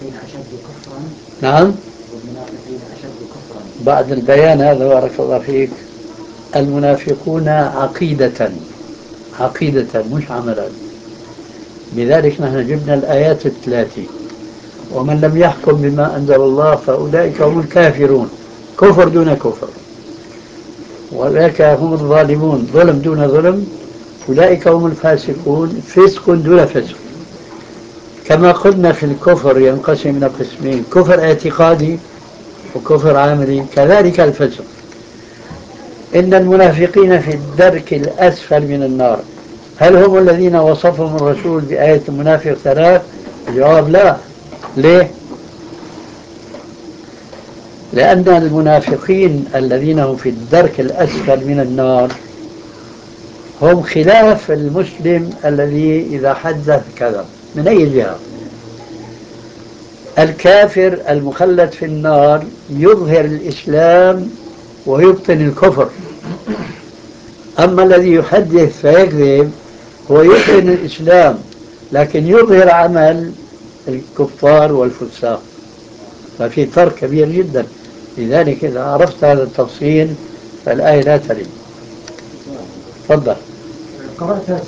أشد كفرا. نعم. والمنافقين أشد كفرا. بعد البيان هذا بارك الله فيك، المنافقون عقيدة، عقيدة مش عملا. لذلك نحن جبنا الآيات الثلاثة: ومن لم يحكم بما أنزل الله فأولئك هم الكافرون، كفر دون كفر، وأولئك هم الظالمون، ظلم دون ظلم، أولئك هم الفاسقون، فسق دون فسق. كما قلنا في الكفر ينقسم إلى قسمين: كفر اعتقادي وكفر عملي، كذلك الفسق. إن المنافقين في الدرك الأسفل من النار. هل هم الذين وصفهم الرسول بآية المنافق ثلاث؟ الجواب لا. ليه؟ لأن المنافقين الذين هم في الدرك الأسفل من النار هم خلاف المسلم الذي إذا حدث كذب. من أي جهة؟ الكافر المخلد في النار يظهر الإسلام ويبطن الكفر، أما الذي يحدث فيكذب هو يبطن الإسلام لكن يظهر عمل الكفار والفساق. ففي فرق كبير جدا. لذلك إذا عرفت هذا التفصيل فالآية لا تلي. تفضل. قرأت